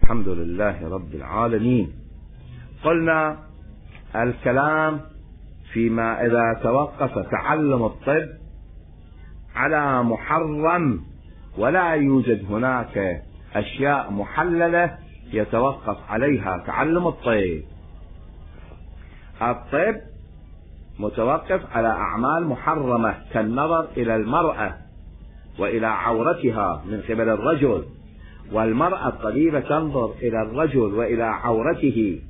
الحمد لله رب العالمين. قلنا الكلام فيما إذا توقف تعلم الطب على محرم ولا يوجد هناك أشياء محللة يتوقف عليها تعلم الطب. الطب متوقف على أعمال محرمة كالنظر إلى المرأة وإلى عورتها من قبل الرجل، والمرأة الطبيبة تنظر إلى الرجل وإلى عورته،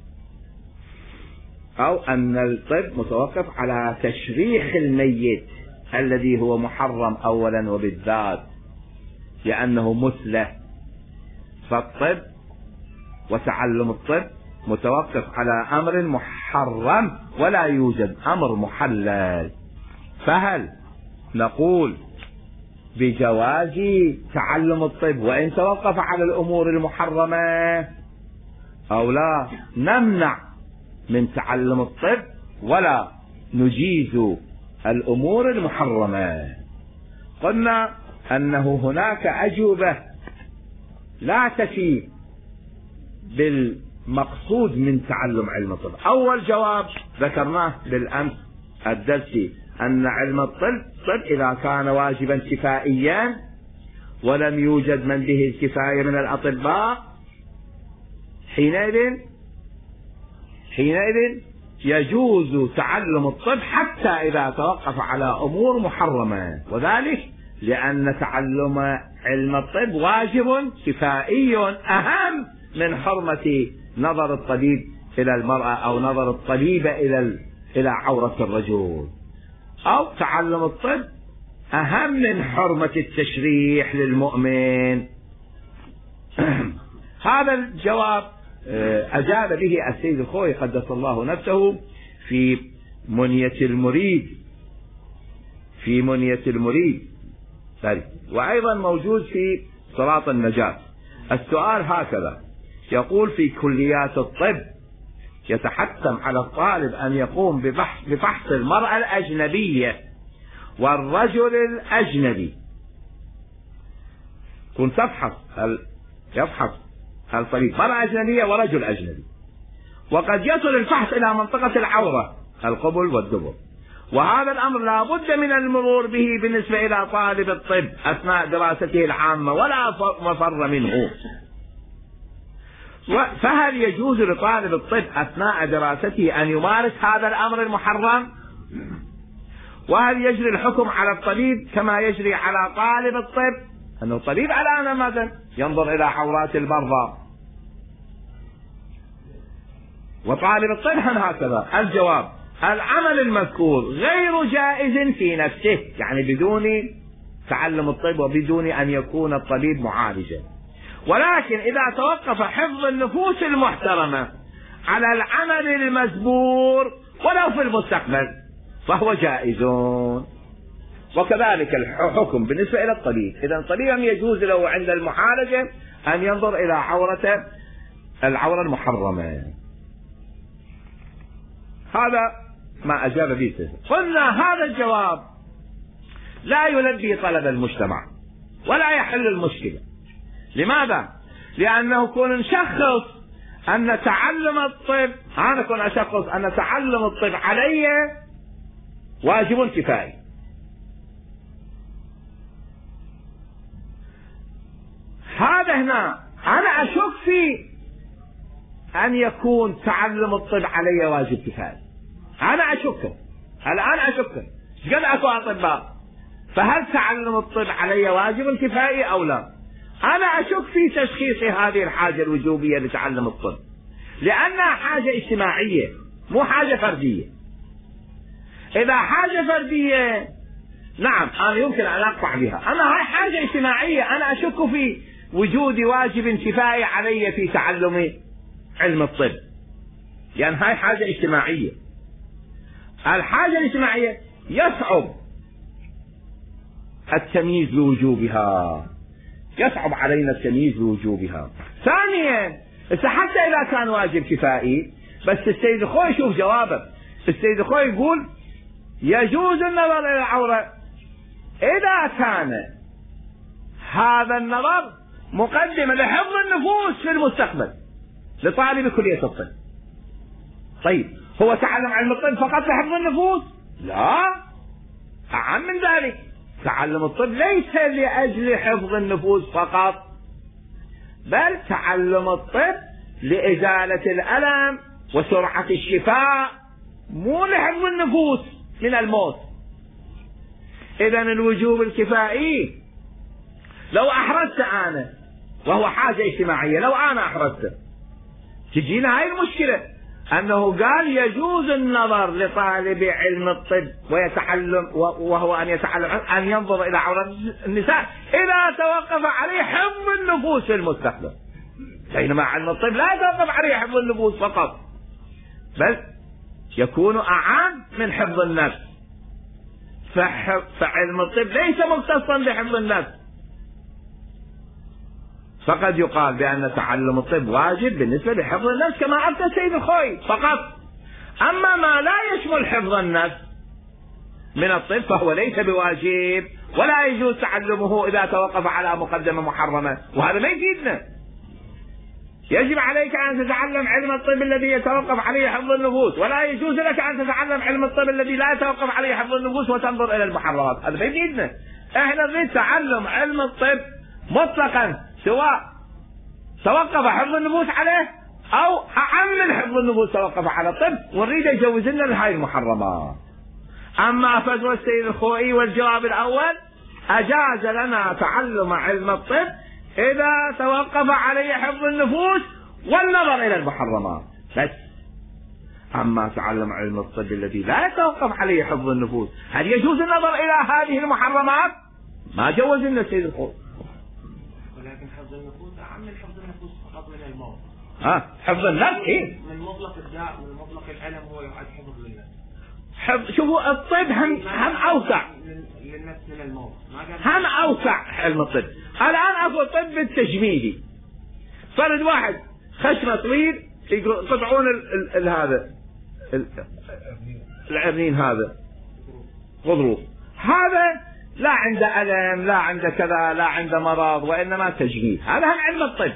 أو أن الطب متوقف على تشريح الميت الذي هو محرم أولا وبالذات لأنه مثله. فالطب وتعلم الطب متوقف على أمر محرم ولا يوجد أمر محلل. فهل نقول بجواز تعلم الطب وإن توقف على الأمور المحرمة، أو لا نمنع من تعلم الطب ولا نجيز الأمور المحرمة؟ قلنا أنه هناك أجوبة لا تفي بالمقصود من تعلم علم الطب. أول جواب ذكرناه بالأمس الدرسي، أن علم الطب إذا كان واجبا كفائيا ولم يوجد من به الكفاية من الأطباء حينئذ يجوز تعلم الطب حتى إذا توقف على أمور محرمة، وذلك لأن تعلم علم الطب واجب كفائي أهم من حرمة نظر الطبيب إلى المرأة أو نظر الطبيبة إلى عورة الرجل، أو تعلم الطب أهم من حرمة التشريح للمؤمن. هذا الجواب أجاب به السيد الخوئي قدس الله نفسه في منية المريد وأيضا موجود في صراط النجاة. السؤال هكذا يقول: في كليات الطب يتحتم على الطالب أن يقوم بفحص المرأة الأجنبية والرجل الأجنبي. كنت يفحص الطبيب مرأة أجنبية ورجل أجنبي، وقد يصل الفحص إلى منطقة العورة القبل والدبر، وهذا الأمر لا بد من المرور به بالنسبة إلى طالب الطب أثناء دراسته العامة ولا مفر منه. فهل يجوز لطالب الطب أثناء دراسته أن يمارس هذا الأمر المحرم؟ وهل يجري الحكم على الطبيب كما يجري على طالب الطب؟ أنه الطبيب الآن مثلا ينظر إلى عورات المرضى، وطالب الطب هكذا. الجواب: العمل المذكور غير جائز في نفسه، يعني بدون تعلم الطب وبدون أن يكون الطبيب معالجا، ولكن إذا توقف حفظ النفوس المحترمة على العمل المزبور ولو في المستقبل فهو جائز. وكذلك الحكم بالنسبة إلى الطبيب، إذا الطبيب يجوز له عند المعالجة أن ينظر إلى العورة المحرمة. هذا ما أجاب به. قلنا هذا الجواب لا يلبي طلب المجتمع ولا يحل المشكلة. لماذا؟ لأنه كون نشخص أن تعلم الطب أن تعلم الطب علي واجب كفائي، هذا هنا أنا أشك في أن يكون تعلم الطب علي واجب كفائي. أنا أشك الآن قد أكو أطباء، فهل تعلم الطب علي واجب كفائي أو لا؟ أنا أشك في تشخيص هذه الحاجة الوجوبية لتعلم الطب، لأنها حاجة اجتماعية مو حاجة فردية. إذا حاجة فردية نعم أنا يمكن أن أقطع بها، أما هاي حاجة اجتماعية أنا أشك في وجود واجب كفائي علي في تعلم علم الطب، لأن هاي حاجة اجتماعية. الحاجة الاجتماعية يصعب التمييز بوجوبها، يصعب علينا التمييز بوجوبها. ثانيا حتى إذا كان واجب كفائي، بس السيد الخوئي شوف جوابه، السيد الخوئي يقول يجوز النظر إلى العورة إذا كان هذا النظر مقدمة لحفظ النفوس في المستقبل لطالب كلية الطب. طيب هو تعلم علم الطب فقط لحفظ النفوس؟ لا، أعم من ذلك. تعلم الطب ليس لأجل حفظ النفوس فقط، بل تعلم الطب لإزالة الألم وسرعة الشفاء، مو لحفظ النفوس من الموت. إذن الوجوب الكفائي لو أحرزت أنا، وهو حاجة اجتماعية، لو أنا أحرزته تجينا هاي المشكلة، أنه قال يجوز النظر لطالب علم الطب ويتعلم، وهو أن يتعلم أن ينظر إلى عورات النساء إذا توقف عليه حفظ النفوس في المستقبل، بينما علم الطب لا يتوقف عليه حفظ النفوس فقط، بل يكون أعم من حفظ النفس. فعلم الطب ليس مختصا بحفظ النفس، فقد يقال بأن تعلم الطب واجب بالنسبة لحفظ النفس كما أفتى السيد الخوئي فقط. أما ما لا يشمل حفظ النفس من الطب فهو ليس بواجب، ولا يجوز تعلمه إذا توقف على مقدمة محرمة، وهذا ما يفيدنا. يجب عليك أن تتعلم علم الطب الذي يتوقف عليه حفظ النفوس، ولا يجوز لك أن تتعلم علم الطب الذي لا يتوقف عليه حفظ النفوس وتنظر إلى المحرمات. هذا ما يفيدنا. احنا نريد تعلم علم الطب مطلقا، سواء توقف حفظ النفوس عليه أو أعم من حفظ النفوس توقف على الطب، ونريد يجوز لنا لهذه المحرمات. أما فتوى السيد الخوئي والجواب الأول أجاز لنا تعلم علم الطب إذا توقف عليه حفظ النفوس والنظر إلى المحرمات بس. أما تعلم علم الطب الذي لا يتوقف عليه حفظ النفوس، هل يجوز النظر إلى هذه المحرمات؟ ما جوز لنا السيد الخوئي. ولكن حفظ النفوس أعم من حفظ النفوس فقط من الموت. حفظ النفس إيه؟ من مطلق الداء، من مطلق الألم هو يعد حفظ للنفس. شوفوا الطب هم أوسع للنفس من الموت، هم أوسع علم الطب. الآن أقول طب التجميلي، فرد واحد خشمه طويل يقطعون هذا العرنين، هذا غضروف، هذا لا عنده ألم، لا عنده كذا، لا عنده مرض، وإنما تجميل. هذا هم علم الطب.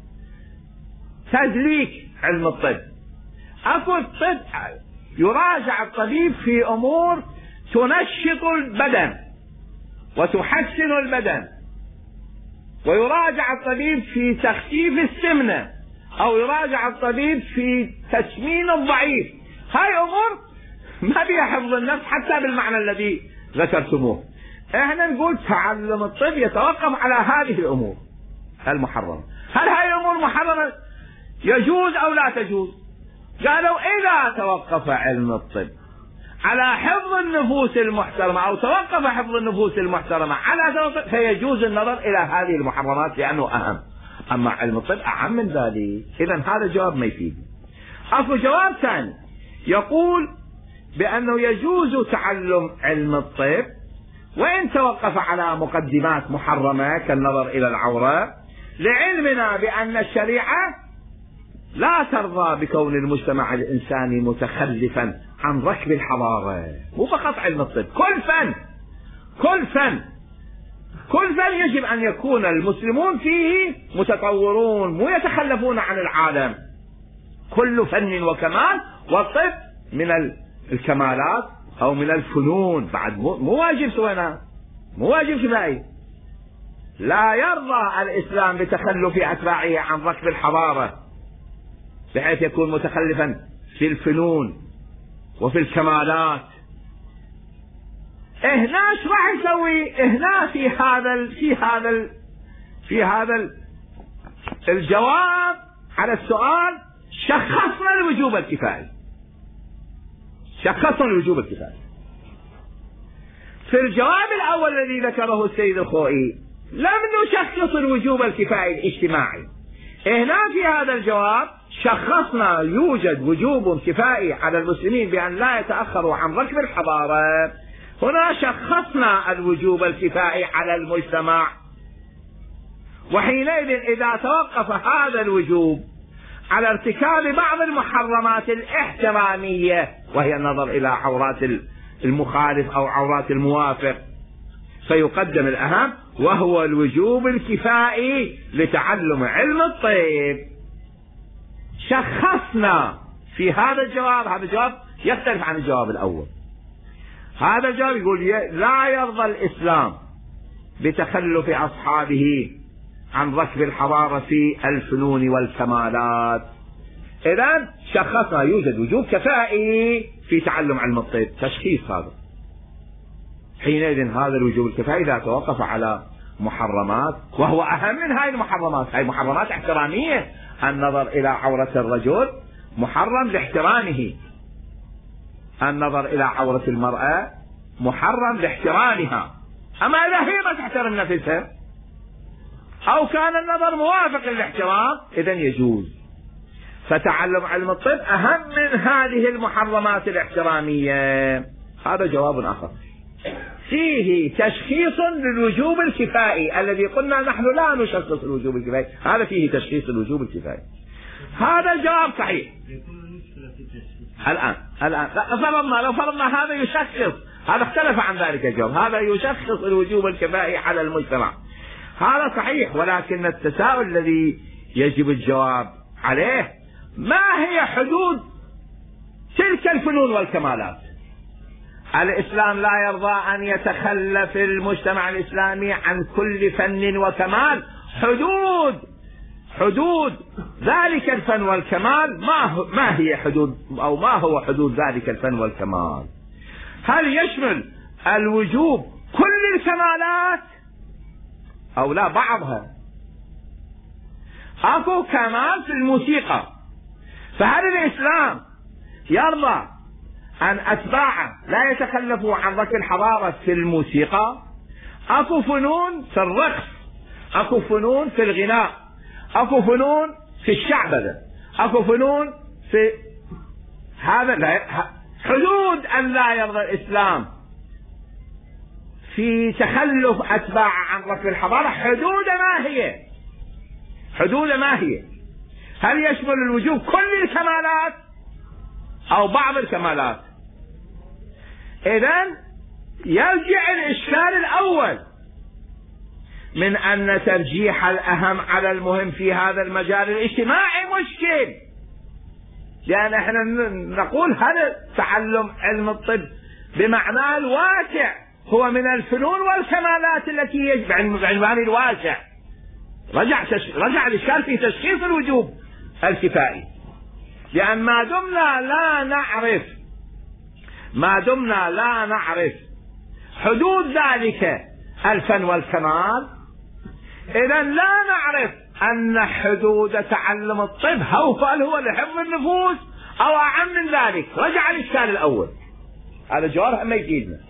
تدليك علم الطب. أقول الطب يراجع الطبيب في أمور تنشط البدن وتحسن البدن، ويراجع الطبيب في تخفيف السمنة، أو يراجع الطبيب في تسمين الضعيف. هاي أمور ما بيها حفظ النفس حتى بالمعنى الذي ذكرتموه. احنا نقول تعلم الطب يتوقف على هذه الأمور المحرمة. هل هاي الأمور محرمة يجوز أو لا تجوز؟ قالوا إذا توقف علم الطب على حفظ النفوس المحترمة، أو توقف حفظ النفوس المحترمة على توقف، فيجوز النظر إلى هذه المحرمات لأنه أهم. أما علم الطب أعم من ذلك. إذن هذا الجواب ما يفيد. أكو جواب ثاني يقول بأنه يجوز تعلم علم الطب وإن توقف على مقدمات محرمة كالنظر إلى العورة، لعلمنا بأن الشريعة لا ترضى بكون المجتمع الإنساني متخلفا عن ركب الحضارة. مو فقط علم الطب، كل فن يجب أن يكون المسلمون فيه متطورون، مو يتخلفون عن العالم. كل فن وكمال، والطب من الكمالات أو من الفنون بعد، مو واجب سوينا، مو واجب كفائي. لا يرضى الإسلام بتخلف أتباعه عن ركب الحضارة بحيث يكون متخلفا في الفنون وفي الكمالات. هنا ايش راح نسوي؟ هنا في هذا الجواب على السؤال شخصنا الوجوب الكفائي. في الجواب الأول الذي ذكره السيد الخوئي لم نشخص الوجوب الكفائي الاجتماعي. هنا في هذا الجواب شخصنا يوجد وجوب كفائي على المسلمين بأن لا يتأخروا عن ركب الحضارة. هنا شخصنا الوجوب الكفائي على المجتمع، وحينئذ إذا توقف هذا الوجوب على ارتكاب بعض المحرمات الاحترامية وهي النظر إلى عورات المخالف أو عورات الموافق، فيقدم الأهم وهو الوجوب الكفائي لتعلم علم الطب. شخصنا في هذا الجواب، هذا الجواب يختلف عن الجواب الأول. هذا الجواب يقول لا يرضى الإسلام بتخلف أصحابه عن ركب الحضارة في الفنون والكمالات. إذن شخصنا يوجد وجوب كفائي في تعلم علم الطب، تشخيص هذا. حينئذ هذا الوجوب الكفائي إذا توقف على محرمات، وهو أهم من هذه المحرمات، هذه محرمات احترامية. النظر إلى عورة الرجل محرم لاحترامه، النظر إلى عورة المرأة محرم لاحترامها. أما إذا هي ما تحترم نفسها أو كان النظر موافق للاحترام إذن يجوز. فتعلم علم الطب أهم من هذه المحرمات الاحترامية. هذا جواب آخر فيه تشخيص للوجوب الكفائي الذي قلنا نحن لا نشخص الوجوب الكفائي، هذا فيه تشخيص الوجوب الكفائي. هذا الجواب صحيح. الآن لو فرضنا هذا يشخص، هذا اختلف عن ذلك الجواب، هذا يشخص الوجوب الكفائي على المجتمع، هذا صحيح. ولكن التساؤل الذي يجب الجواب عليه ما هي حدود تلك الفنون والكمالات؟ الإسلام لا يرضى أن يتخلف المجتمع الإسلامي عن كل فن وكمال. حدود ذلك الفن والكمال ما هي حدود، أو ما هو حدود ذلك الفن والكمال؟ هل يشمل الوجوب كل الكمالات أو لا بعضها؟ أكو كمال في الموسيقى، فهل الإسلام يرضى أن أتباعه لا يتخلفوا عن ركب الحضارة في الموسيقى؟ أكو فنون في الرقص، أكو فنون في الغناء، أكو فنون في الشعبذة، أكو فنون في هذا. حدود أن لا يرضى الإسلام في تخلف أتباع عن ركب الحضارة، حدود ما هي؟ هل يشمل الوجوب كل الكمالات أو بعض الكمالات؟ إذن يرجع الإشكال الأول من أن ترجيح الأهم على المهم في هذا المجال الاجتماعي مشكل، لأن احنا نقول هذا تعلم علم الطب بمعنى الواسع هو من الفنون والكمالات التي يجب بعنوان الواسع. رجع الإشكال في تشخيص الوجوب الكفائي، لأن ما دمنا لا نعرف حدود ذلك الفن والكمال، إذا لا نعرف أن حدود تعلم الطب هو لحفظ النفوس أو أعم من ذلك. رجع الإشكال الأول. هذا الجواب ما يفيدنا،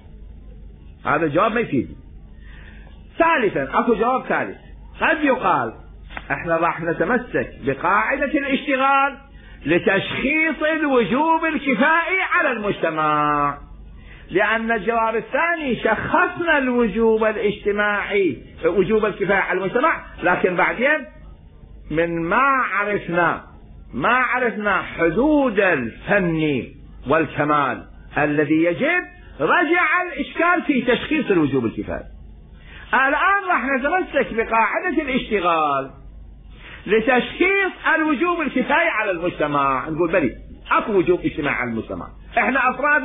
ثالثا أكو جواب ثالث. قد يقال احنا راح نتمسك بقاعدة الاشتغال لتشخيص الوجوب الكفائي على المجتمع، لأن الجواب الثاني شخصنا الوجوب الاجتماعي، وجوب الكفاية على المجتمع، لكن بعدين من ما عرفنا حدود الفن والكمال الذي يجب، رجع الإشكال في تشخيص الوجوب الكفائي. الآن راح نتمسك بقاعدة الاشتغال لتشخيص الوجوب الكفائي على المجتمع. نقول بلي اكو وجوب اجتماعي على المجتمع، احنا افراد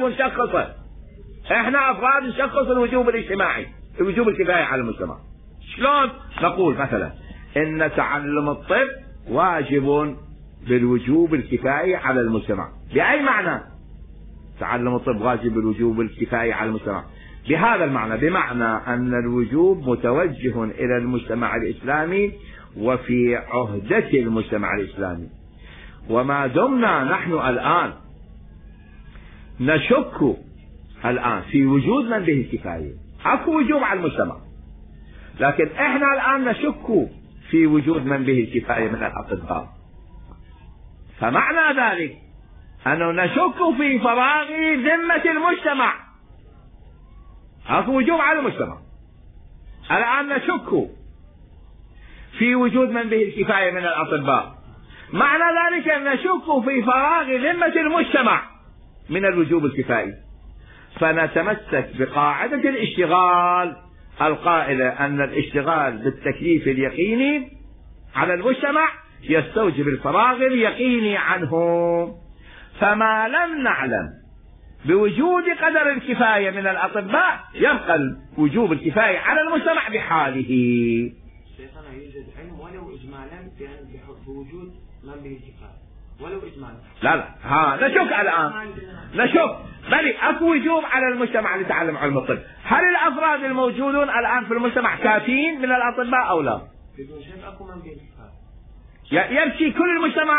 نشخص الوجوب الاجتماعي، الوجوب الكفائي على المجتمع. شلون؟ نقول مثلا ان تعلم الطب واجب بالوجوب الكفائي على المجتمع. بأي معنى تعلم الطب واجب بالوجوب الكفائي على المجتمع؟ بهذا المعنى، بمعنى ان الوجوب متوجه الى المجتمع الاسلامي وفي عهدة المجتمع الإسلامي. وما دمنا نحن الآن نشك الآن في وجود من به الكفاية، اكو وجوب على المجتمع، لكن احنا الآن نشك في وجود من به الكفاية من الأطباء، فمعنى ذلك أنه نشك في فراغ ذمة المجتمع. اكو وجوب على المجتمع، الآن نشك في وجود من به الكفاية من الأطباء، معنى ذلك أن نشك في فراغ ذمة المجتمع من الوجوب الكفائي، فنتمسك بقاعدة الاشتغال القائلة أن الاشتغال بالتكليف اليقيني على المجتمع يستوجب الفراغ اليقيني عنه، فما لم نعلم بوجود قدر الكفاية من الأطباء يبقى وجوب الكفاية على المجتمع بحاله. شيخنا يوجد علم ولو إجمالا بوجود من به الكفاية ولو إجمالا. لا نشك الآن، نشك بل أكو وجوب على المجتمع لتعلم علم الطب. هل الأفراد الموجودون الآن في المجتمع كافيين من الأطباء أو لا؟ بدون شك أكو من به الكفاية يمشي كل المجتمع.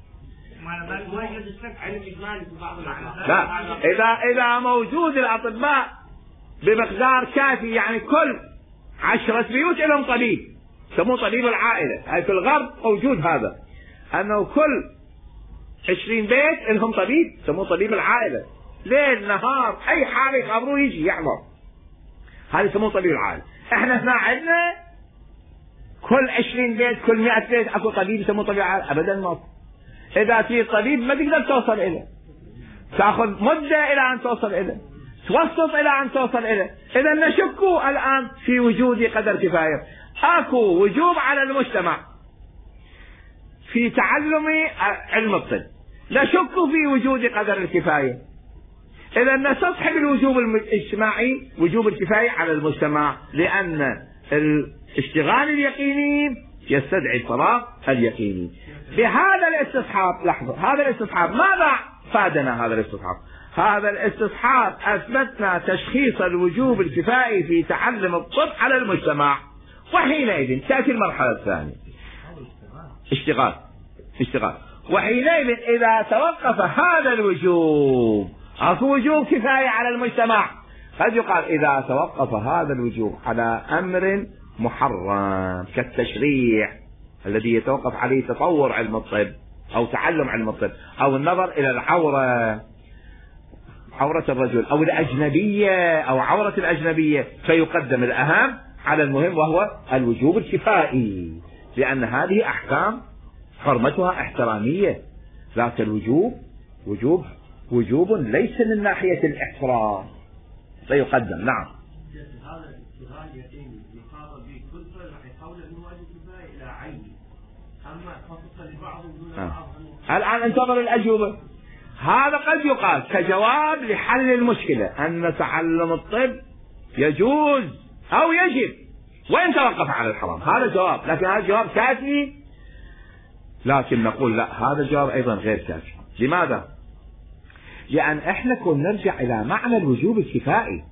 لا، إذا موجود الأطباء بمقدار كافي، يعني كل 10 بيوت لهم طبيب يسموه طبيب العائلة. هاي في الغرب موجود هذا، أنه كل 20 بيت لهم طبيب يسموه طبيب العائلة، ليل نهار أي حالة يخبروه يجي يحضر، هذا يسموه طبيب العائلة. احنا هنا عندنا كل 20 بيت كل 100 بيت اكو طبيب يسموه طبيب العائلة؟ أبدا ما. إذا في طبيب ما تقدر توصل إليه، تأخذ مدة إلى أن توصل إليه، توسط إلى أن توصل إليه. إذا نشك الآن في وجود قدر كفاية. أكو وجوب على المجتمع في تعلم علم الطب، نشك في وجود قدر الكفاية. إذا نستصحب الوجوب الاجتماعي وجوب الكفاية على المجتمع، لأن الاشتغال اليقيني يستدعي الفراغ اليقيني. بهذا الاستصحاب، لحظة، هذا الاستصحاب ماذا فادنا؟ هذا الاستصحاب أثبتنا تشخيص الوجوب الكفائي في تعلم الطب على المجتمع، وحينئذ تأتي المرحلة الثانية اشتغال. وحينئذ إذا توقف هذا الوجوب، أكو وجوب كفاية على المجتمع، قد يقال إذا توقف هذا الوجوب على أمر محرم كالتشريع الذي يتوقف عليه تطور علم الطب أو تعلم علم الطب، أو النظر إلى عورة الرجل أو الأجنبية أو عورة الأجنبية، فيقدم الأهم على المهم وهو الوجوب الكفائي، لأن هذه أحكام حرمتها احترامية، ذات الوجوب وجوب ليس من ناحية الاحترام، فيقدم. نعم. هذا الاشتغال يقيني يخاطب به كل فرد راح يحول انه واجب كفايه الى عيني، اما خصصا لبعض دون بعض. الان انتظر الاجوبه. هذا قد يقال كجواب لحل المشكله ان تعلم الطب يجوز او يجب وان توقف على الحرام، هذا جواب، لكن هذا جواب كافي؟ لكن نقول لا، هذا الجواب ايضا غير كافي. لماذا؟ لأن احنا كنا نرجع إلى معنى الوجوب الكفائي.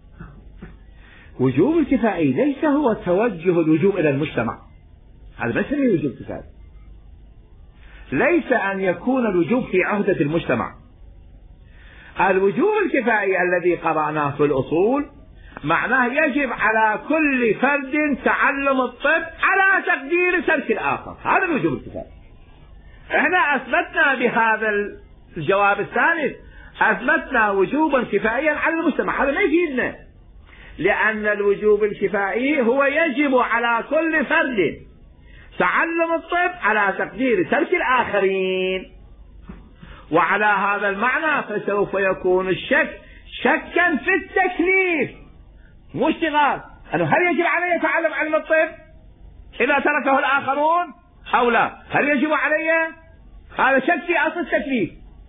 وجوب الكفائي ليس هو توجه الوجوب إلى المجتمع، هذا ما يسميه وجوب كفائي. ليس أن يكون الوجوب في عهدة المجتمع. الوجوب الكفائي الذي قرأناه في الأصول معناه يجب على كل فرد تعلم الطب على تقدير ترك الآخر، هذا الوجوب الكفائي. احنا أثبتنا بهذا الجواب الثالث، أثبتنا وجوبا كفائيا على المجتمع، هذا ما يفيدنا، لأن الوجوب الكفائي هو يجب على كل فرد تعلم الطب على تقدير ترك الآخرين. وعلى هذا المعنى فسوف يكون الشك شكا في التكليف، مو اشتغال، أنه هل يجب علي تعلم علم الطب إذا تركه الآخرون أو لا؟ هل يجب علي؟ هذا شك في أصل التكليف،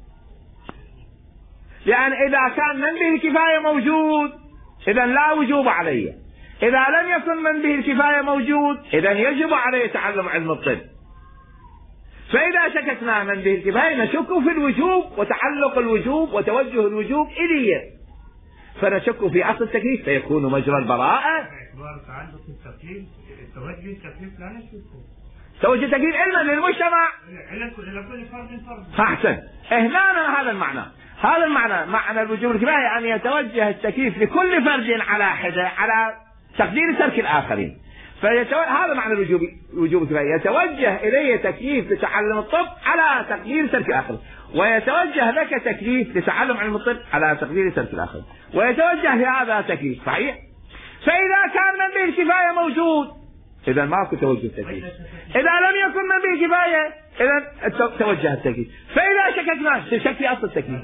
لأن إذا كان من به الكفاية موجود إذا لا وجوب علي، إذا لم يكن من به الكفاية موجود إذا يجب علي تعلم علم الطب. فإذا شككنا من به الكفاية نشك في الوجوب وتعلق الوجوب وتوجه الوجوب إليه، فنشك في أصل التكليف فيكون مجرى البراءة. باعتبار تعلق التكليف توجه التكليف لا نشكه، توجه التكليف علما للمجتمع إلى كل فرد. أحسن، هنا هذا المعنى، هذا المعنى، معنى الوجوب الكفاية أن يتوجه التكليف لكل فرد على حدة على تقدير ترك الآخرين. هذا معنى الوجوب الكفاية، يتوجه إليه تكليف لتعلم الطب على تقدير ترك الآخرين، ويتوجه لك تكليف لتعلم علم الطب على تقدير ترك الآخرين، ويتوجه لهذا تكليف صحيح. فإذا كان من به الكفاية موجود إذا ماكو توجه التكليف. إذا لم يكن من به كفاية إذا توجه التكليف. فإذا شككنا شك في أصل التكليف.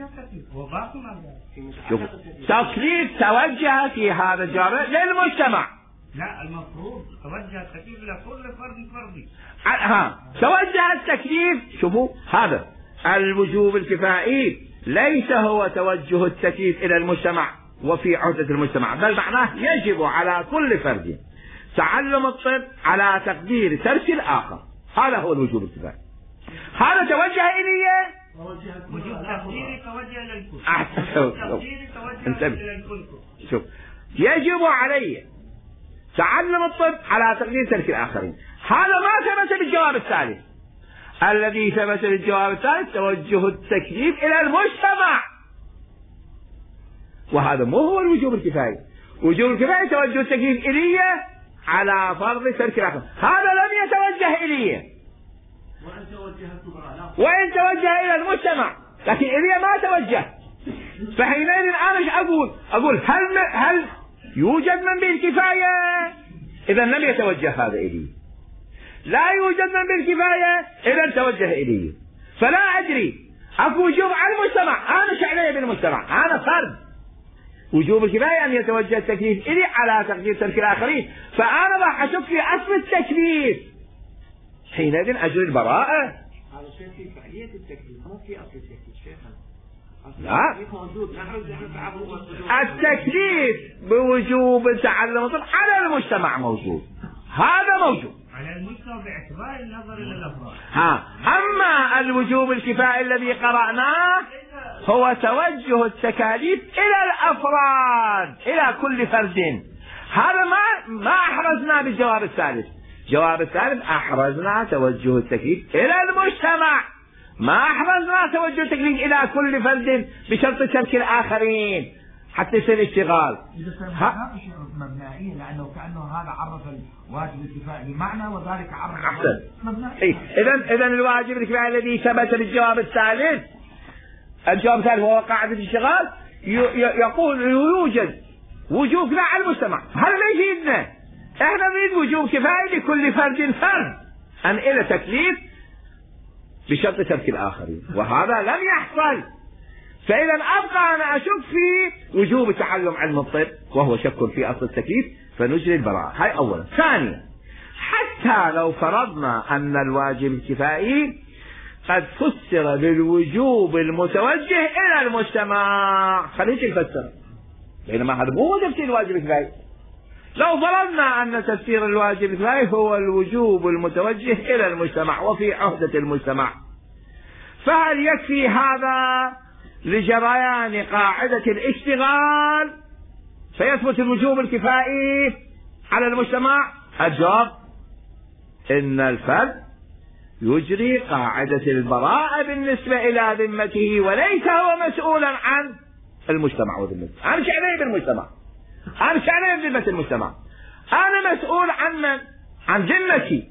شوف تكليف توجه في هذا الجواب للمجتمع. لا المفروض توجه التكليف لكل فرد فردي. توجه التكليف. شوفوا هذا الوجوب الكفائي ليس هو توجه التكليف إلى المجتمع وفي عهدة المجتمع، بل معناه يجب على كل فرد تعلم الطب على تقدير ترك الآخر. هذا هو الوجوب الكفائي. هذا توجه إليه وجوب تقديري توجه للكل. انتبه شوف يجب علي تعلم الطب على تقدير ترك الآخرين. هذا ما ثبت بالجواب الثالث. الذي ثبت بالجواب الثالث توجه التكليف إلى المجتمع، وهذا مو هو الوجوب الكفائي. وجوب الكفائي توجه التكليف إلي على فرض ترك الآخر. هذا لم يتوجه إلي وإن توجه إلى المجتمع، لكن إلي ما توجه. فحينئذ أنا ايش أقول هل يوجد من بالكفاية؟ إذا لم يتوجه هذا إلي. لا يوجد من بالكفاية إذا توجه إلي. فلا أدري أكو وجوب على المجتمع. أنا شعلي بالمجتمع، أنا فرد. وجوب الكفاية أن يتوجه التكليف إلي على تقدير ترك الآخرين، فأنا راح أشك في أصل التكليف. حينئذ أجري البراءة. هذا شيء في فعلية التكليف مو في أصل التكليف شيخنا. لا التكليف بوجوب تعلم الطب على المجتمع موجود. هذا موجود على المجتمع باعتبار النظر إلى الأفراد. أما الوجوب الكفائي الذي قرأناه هو توجه التكاليف إلى الأفراد، إلى كل فرد. هذا ما أحرزنا بالجواب الثالث. الجواب الثالث أحرزنا توجه التكليف إلى المجتمع، ما أحرزنا توجه التكليف إلى كل فرد بشرط ترك الآخرين حتى يصير اشتغال. مبنائية لأنه كأنه هذا عرف الواجب الكفائي بمعنى وذلك عرف أحسن. إذا الواجب الكفائي الذي ثبت بالجواب الثالث، الجواب الثالث هو قاعدة الاشتغال، يقول يوجد وجوب كفاية على المجتمع. هذا ما يفيدنا. احنا نريد وجوب كفاية لكل فرد أن إلى تكليف بشرط ترك الآخرين، وهذا لم يحصل. فإذا أبقى أنا أشك في وجوب تعلم علم الطب وهو شك في أصل التكليف، فنجري البراءة. هاي أولا. ثانيا، حتى لو فرضنا أن الواجب الكفائي قد فسر بالوجوب المتوجه إلى المجتمع، خلينا نفسر، بينما هذا مو تفسير الواجب الكفائي. لو فرضنا أن تفسير الواجب الكفائي هو الوجوب المتوجه إلى المجتمع وفي عهدة المجتمع، فهل يكفي هذا لجريان قاعدة الاشتغال فيثبت الوجوب الكفائي على المجتمع؟ الجواب إن الفرد يجري قاعدة البراءة بالنسبة إلى ذمته، وليس هو مسؤولا عن المجتمع وذمته. أنا شأني بالمجتمع، أنا شأني بذمة المجتمع، أنا مسؤول عن ذمتي.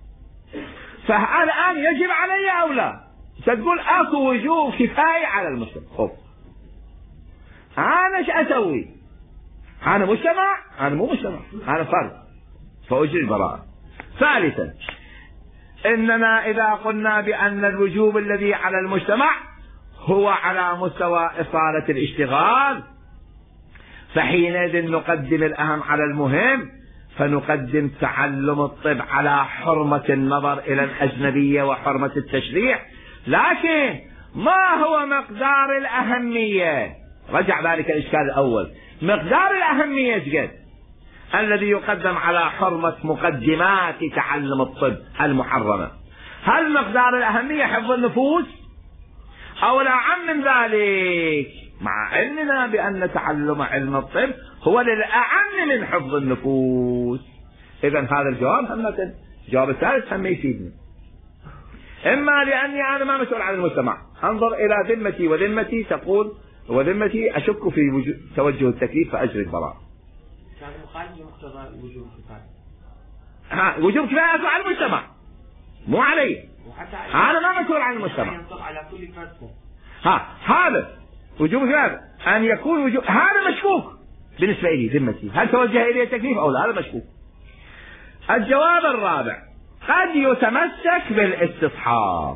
فالآن يجب علي أو لا؟ تقول اكو وجوب كفاية على المجتمع. خب انا ايش اسوي؟ انا مجتمع؟ انا مو مجتمع، انا فرد، فاجري البراءة. ثالثا، اننا اذا قلنا بان الوجوب الذي على المجتمع هو على مستوى اصالة الاشتغال، فحينئذ نقدم الاهم على المهم، فنقدم تعلم الطب على حرمة النظر الى الاجنبية وحرمة التشريع. لكن ما هو مقدار الأهمية؟ رجع ذلك الإشكال الأول. مقدار الأهمية قد الذي يقدم على حرمة مقدمات تعلم الطب المحرمة، هل مقدار الأهمية حفظ النفوس أو لا عم من ذلك؟ مع علمنا بأن تعلم علم الطب هو للأعم من حفظ النفوس. إذن هذا الجواب همة. الجواب الثالث هم يفيدني، إما لأني أنا ما مسؤول عن المجتمع، أنظر إلى ذمتي وذمتي، تقول وذمتي أشك في توجه التكليف فأجري البراءة. هذا مخالف لمقتضى الوجوب الكفاية. وجوب كفاية على المجتمع مو علي، أنا ما مسؤول عن المجتمع. على كل فرد. هذا وجوب كفاية أن يكون وجوب، هذا مشكوك بالنسبة لي ذمتي، هل توجه إلي التكليف أو لا؟ هذا مشكوك. الجواب الرابع: قد يتمسك بالاستصحاب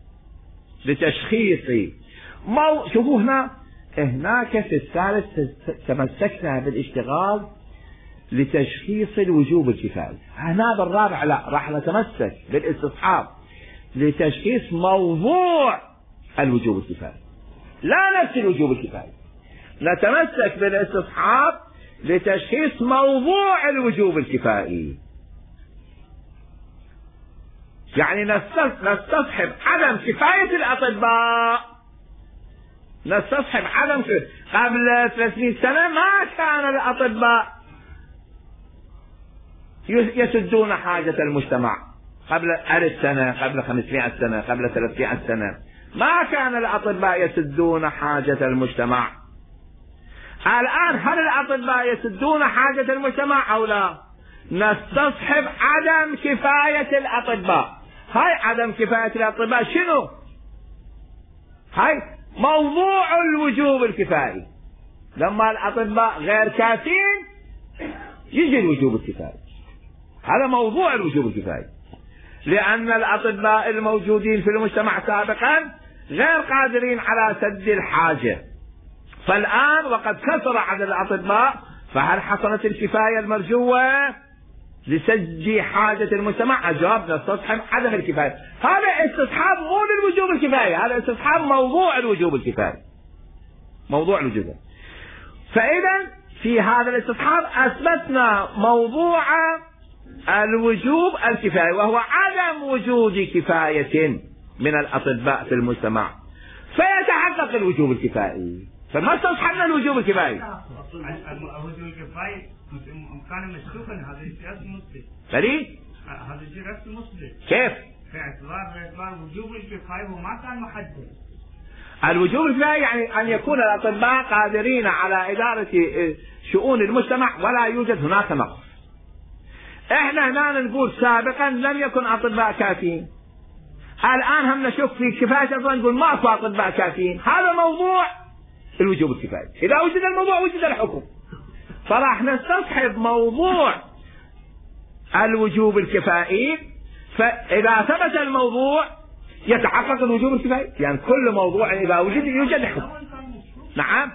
لتشخيص شوفوا هناك في الثالث تمسكنا بالاشتغال لتشخيص الوجوب الكفائي، هنا بالرابع لا، راح نتمسك بالاستصحاب لتشخيص موضوع الوجوب الكفائي، لا نفس الوجوب الكفائي، نتمسك بالاستصحاب لتشخيص موضوع الوجوب الكفائي. يعني نستصحب عدم كفاية الأطباء، نستصحب عدم قبل 300 سنة ما كان الأطباء يسدون حاجة المجتمع، قبل 1000 سنة، قبل 500 سنة، قبل 300 سنة ما كان الأطباء يسدون حاجة المجتمع. الآن هل الأطباء يسدون حاجة المجتمع أو لا؟ نستصحب عدم كفاية الأطباء. هاي عدم كفاية الأطباء شنو؟ هاي موضوع الوجوب الكفائي، لما الأطباء غير كافيين يجي الوجوب الكفائي، هذا موضوع الوجوب الكفائي، لأن الأطباء الموجودين في المجتمع سابقا غير قادرين على سد الحاجة، فالآن وقد كثر عدد الأطباء، فهل حصلت الكفاية المرجوة لسد حاجة المجتمع؟ الجواب: نستصحب عدم الكفاية. هذا استصحاب مو للوجوب الكفاية، هذا استصحاب موضوع الوجوب الكفاية، موضوع الوجوب. فإذا في هذا الاستصحاب أثبتنا موضوع الوجوب الكفاية، وهو عدم وجود كفاية من الأطباء في المجتمع، فيتحقق الوجوب الكفائي. فما استصحبنا الوجوب الكفائي. الوجوب الكفائي كان مشكوكا، هذا الشيء مسلم. فريد هذا الشيء مسلم. كيف؟ في اعتبار وجوب الكفاية وما كان محدد. الوجوب الكفاية يعني أن يكون الأطباء قادرين على إدارة شؤون المجتمع ولا يوجد هناك نقص. احنا هنا نقول سابقا لم يكن أطباء كافيين، الآن هم نشوف في كفاية أطباء نقول ماكو أطباء كافيين، هذا موضوع الوجوب الكفاية. إذا وجد الموضوع وجد الحكم، فراح نستصحب موضوع الوجوب الكفائي، فإذا ثبت الموضوع يتحقق الوجوب الكفائي، يعني كل موضوع إذا وجد يوجد حكم. نعم.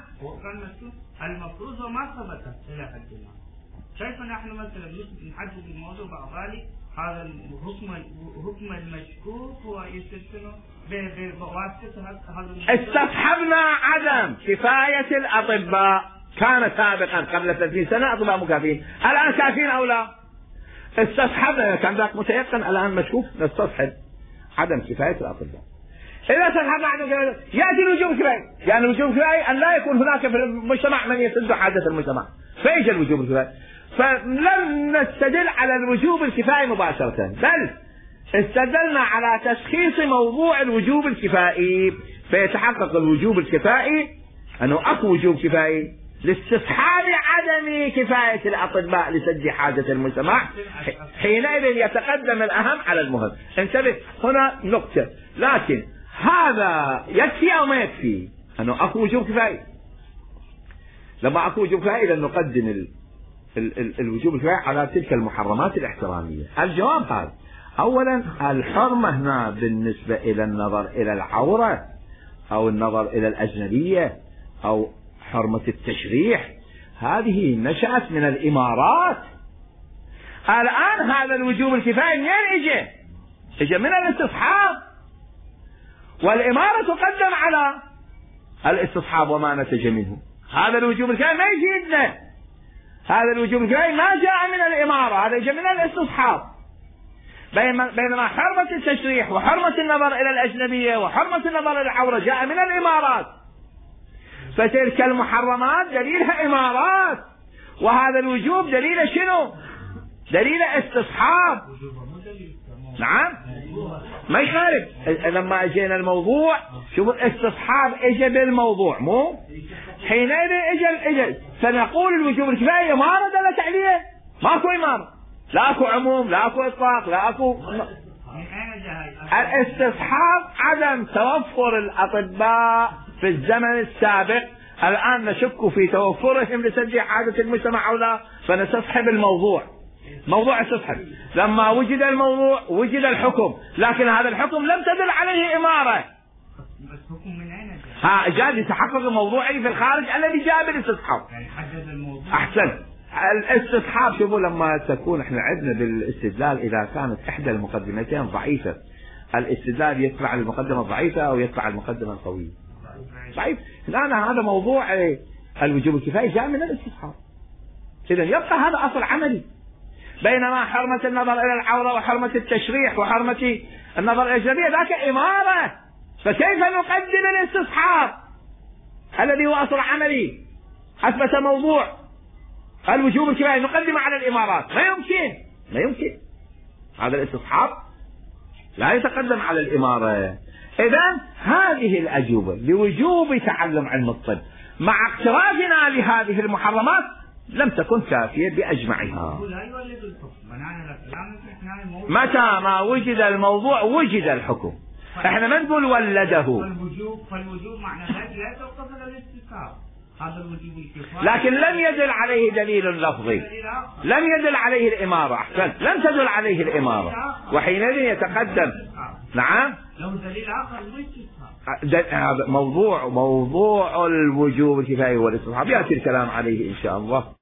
المفروض ما ثبت إلى حد ما. كيف نحن مثلا نحدد الموضوع بعد ذلك هذا الحكم المشكوك هو يستثنى بواسطة هذا. استصحبنا عدم كفاية الأطباء، كان سابقا قبل 30 سنة أطباء مكافئين، الآن كافيين أو لا؟ استصحبنا، كان ذاك متيقن، الآن مشكوك، نستصحب عدم كفاية الأطباء. إذا استصحبنا عدم كفاية يأتي الوجوب الكفايي، يعني الوجوب الكفايي أن لا يكون هناك في المجتمع من يسد حاجة المجتمع، فيجي الوجوب الكفايي. فلم نستدل على الوجوب الكفائي مباشرة، بل استدلنا على تشخيص موضوع الوجوب الكفائي، فيتحقق الوجوب الكفائي أنه أكو وجوب كفائي لاستصحاب عدم كفاية الأطباء لسد حاجة المجتمع، حينئذ يتقدم الأهم على المهم. انتبه هنا نقطة، لكن هذا يكفي أو ما يكفي أنه أكو وجوب كفائي؟ لما أكو وجوب كفائي إذا نقدم الوجوب الكفائي على تلك المحرمات الاحترامية. الجواب هذا: أولا الحرمة هنا بالنسبة إلى النظر إلى العورة أو النظر إلى الأجنبية أو حرمة التشريح، هذه نشأت من الإمارات. الآن هذا الوجوب الكفائي منين اجى من الاستصحاب، والإمارة تقدم على الاستصحاب وما نتج منه. هذا الوجوب الكفائي ما يجينا، هذا الوجوب الكفائي ما جاء من الإمارة، هذا جاء من الاستصحاب. بينما حرمة التشريح وحرمة النظر إلى الأجنبية وحرمة النظر إلى العورة جاء من الإمارات، فتلك المحرمات دليلها إمارات، وهذا الوجوب دليل شنو؟ دليل استصحاب. نعم ما يخالف. لما اجينا الموضوع شوفوا الاستصحاب اجى بالموضوع، مو حينئذ اجى فنقول الوجوب الكفائي إمارة دلت عليه، ماكو إمارة، لا اكو عموم، لا اكو اطلاق، لا اكو. الاستصحاب عدم توفر الأطباء في الزمن السابق، الآن نشك في توفرهم لسد حاجة المجتمع أو لا، فنستصحب الموضوع. موضوع استصحاب. لما وجد الموضوع وجد الحكم، لكن هذا الحكم لم تدل عليه إمارة. بس حكم من أين جاء يتحقق الموضوعي في الخارج الذي جاء بالاستصحاب. يعني حدد الموضوع. أحسن. الاستصحاب شوفوا لما تكون احنا عندنا بالاستدلال إذا كانت إحدى المقدمتين ضعيفة، الاستدلال يتبع المقدمة الضعيفة أو يتبع المقدمة القوية؟ ضعيف. الآن هذا موضوع الوجوب الكفائي جاء من الاستصحاب. إذا يبقى هذا أصل عملي. بينما حرمة النظر إلى العورة وحرمة التشريح وحرمة النظر إلى الأجنبية ذاك إمارة، فكيف نقدم الاستصحاب الذي هو أصل عملي أثبت موضوع الوجوب الكفائي نقدم على الإمارات؟ ما يمكن. هذا الاستصحاب لا يتقدم على الإمارة. إذن هذه الأجوبة لوجوب تعلم علم الطب مع اقترافنا لهذه المحرمات لم تكن كافية بأجمعها. متى ما وجد الموضوع وجد الحكم. احنا ما نقول ولده. فالوجوب معنى لا توقف على الاستصحاب، هذا الوجوب الكفائي. لكن لم يدل عليه دليل لفظي، لم يدل عليه الإمارة. أحسن، لم تدل عليه الإمارة، وحينئذ يتقدم. نعم. لو دليل آخر الاستصحاب. موضوع الوجوب الكفائي والاستصحاب يأتي الكلام عليه إن شاء الله.